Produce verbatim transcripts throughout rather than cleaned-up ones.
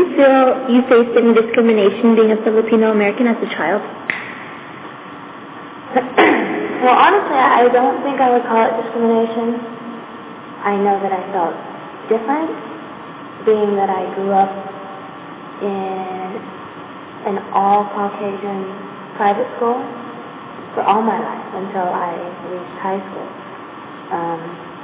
you feel you faced any discrimination being a Filipino American as a child? Well, honestly, I don't think I would call it discrimination. I know that I felt different, being that I grew up in an all-Caucasian private school for all my life until I reached high school. Um,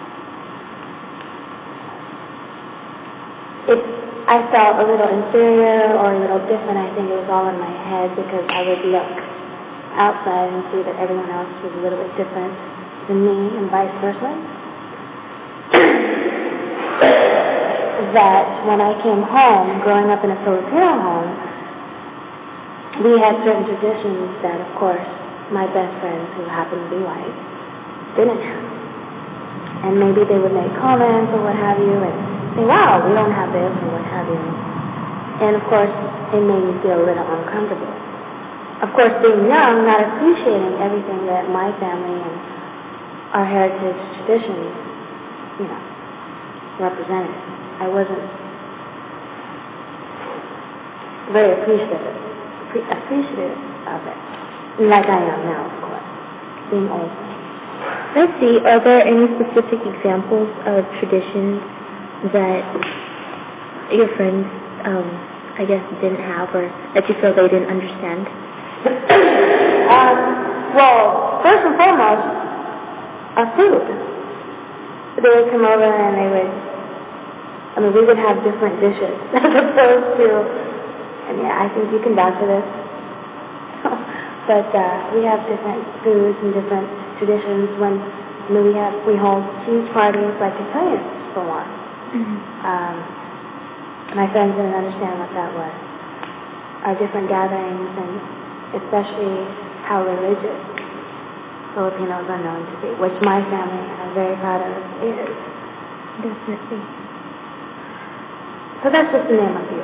it, I felt a little inferior or a little different. I think it was all in my head because I would look outside and see that everyone else was a little bit different than me and vice versa. That when I came home, growing up in a Filipino home, we had certain traditions that, of course, my best friends who happened to be white didn't have. And maybe they would make comments or what have you and say, wow, we don't have this or what have you. And, of course, it made me feel a little uncomfortable. Of course, being young, not appreciating everything that my family and our heritage traditions, you know, represented. I wasn't very appreciative, pre- appreciative of it, like I am now, of course, being old. Let's see, are there any specific examples of traditions that your friends, um, I guess, didn't have or that you feel they didn't understand? um, well, first and foremost, our food. They would come over and they would, I mean, we would have different dishes as opposed to, and yeah, I think you can vouch for this. But uh, we have different foods and different traditions. When I mean, we have, we hold huge parties like Italians, for one. Mm-hmm. Um, my friends didn't understand what that was. Our different gatherings and especially how religious Filipinos are known to be, which my family, I'm very proud of, is. Definitely. So that's just to name a few.